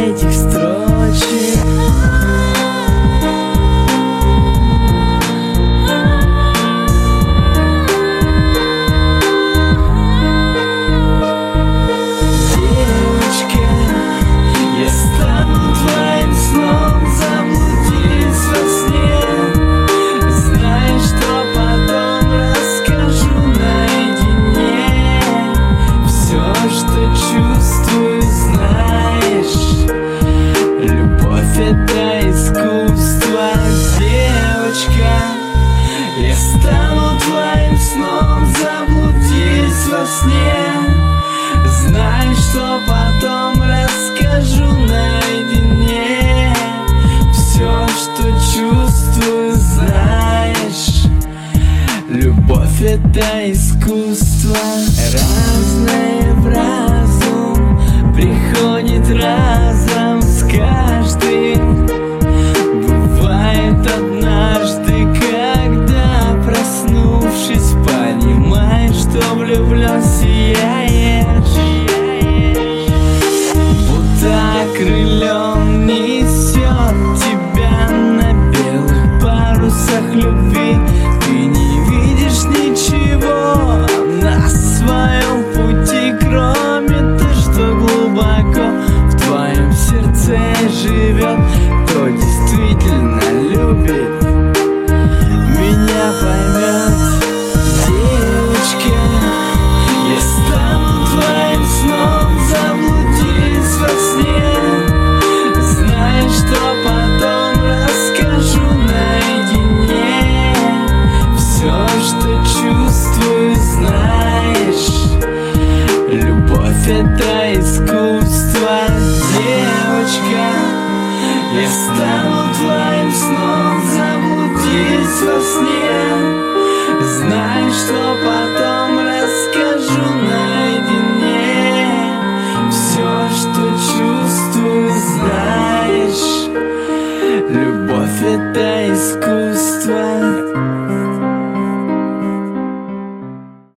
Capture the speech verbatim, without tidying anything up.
этих строчек. Это искусство, девочка. Я стану твоим сном, заблудись во сне. Знай, что потом расскажу наедине. Все, что чувствую, знаешь. Любовь — это искусство. Разное в разум приходит разом с каждым. Бывает однажды, когда, проснувшись, понимаешь, что влюблен, сияешь. Будто крылом несет тебя на белых парусах любви. Ты не видишь ничего на своем пути, кроме того, что глубоко в твоем сердце живет. Кто действительно любит, меня поймет. Девочка, я стану твоим сном, заблудись во сне. Знай, что потом расскажу наедине. Все, что чувствую, знаешь. Любовь — это искусство, девочка. Я стану твоим сном, заблудись во сне. Знай, что потом расскажу наедине. Все, что чувствую, знаешь. Любовь — это искусство.